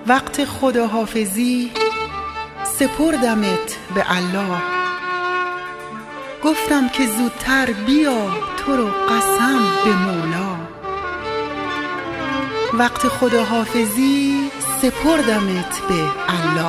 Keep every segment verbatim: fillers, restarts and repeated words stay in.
وقت خداحافظی سپردمت به الله. گفتم که زودتر بیا تو رو قسم به مولا. وقت خداحافظی سپردمت به الله.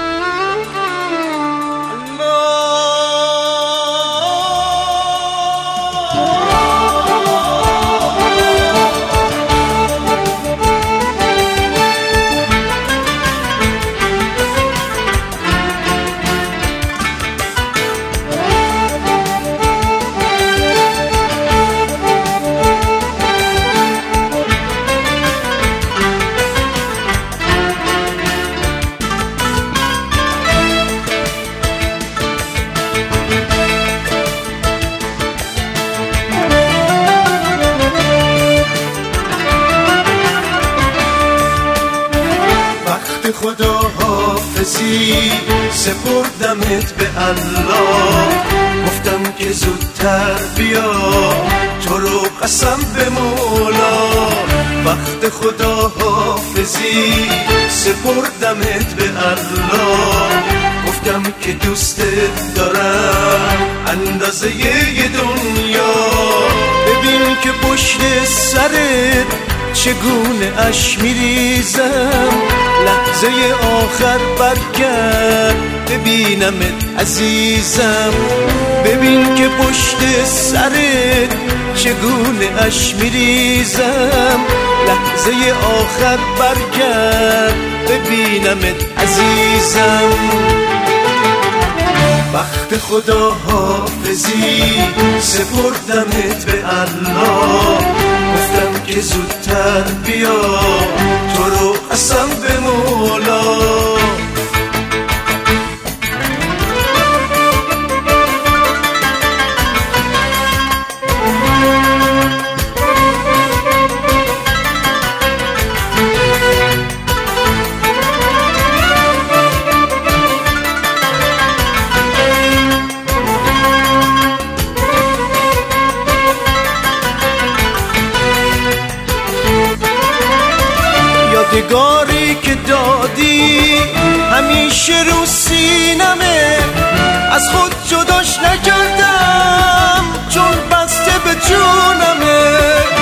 خداحافظی سپردمت به الله. گفتم که زودتر بیا تو رو قسم به مولا. وقت خداحافظی سپردمت به الله. گفتم که دوستت دارم اندازه ی دنیا. ببین که پشت سرت چگونه اش میریزم. لحظه آخر برگرد ببینمت عزیزم. ببین که پشت سرت چگونه اش میریزم. لحظه آخر برگرد ببینمت عزیزم. وقت خداحافظی سپردمت به الله. گفتم که زودتر بیا تو رو قسم به مولا. یادگاری که دادی همیشه رو سینمه. از خود جداش نکردم چون بسته به جونمه.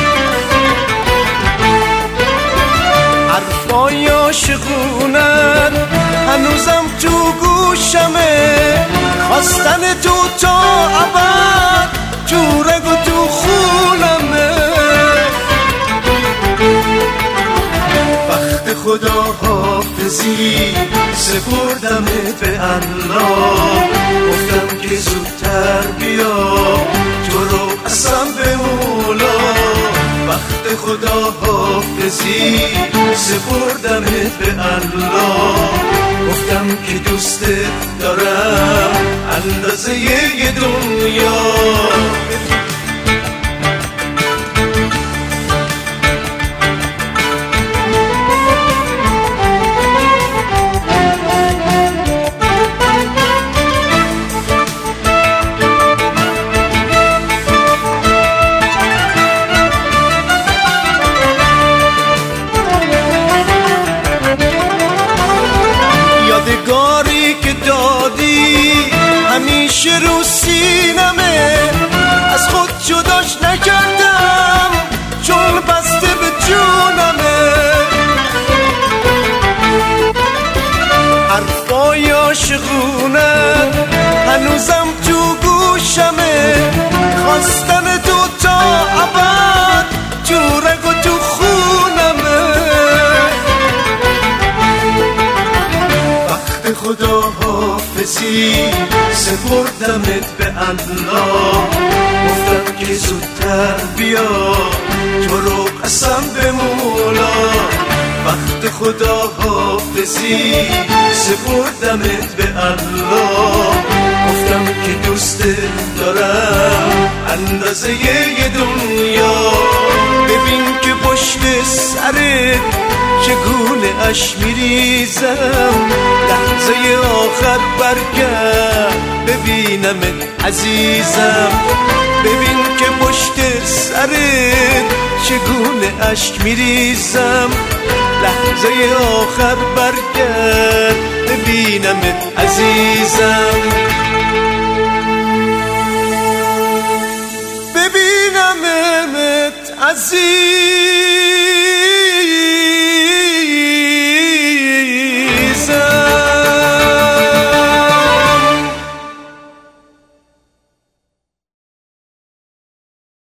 حرفای عاشقونت هنوزم تو گوشمه. خواستن تو تا ابد تو رگ و تو خونمه. وقت خداحافظی سپردمت به الله. گفتم که زودتر بیا تو رو قسم به مولا. وقت خداحافظی سپردمت به الله. گفتم که دوستت دارم اندازه ی دنیا. یادگاری که دادی همیشه رو سینمه. از خود جداش نکردم چون بسته به جونمه. حرفای عاشقونت هنوزم تو گوشمه. خواستن تو تا ابد تو رگ و تو خونمه. خداحافظی سپردمت به الله. گفتم که زودتر بیا تو رو قسم به مولا. وقت خداحافظی سپردمت به الله. گفتم که دوستت دارم اندازه ی دنیا. ببین که پشت سرت چگونه اش میریزم. لحظه آخر برگرد ببینمت عزیزم. ببین که پشت سرت چگونه اشک میریزم لحظه آخر برگرد ببینمت عزیزم ببینمت عزیزم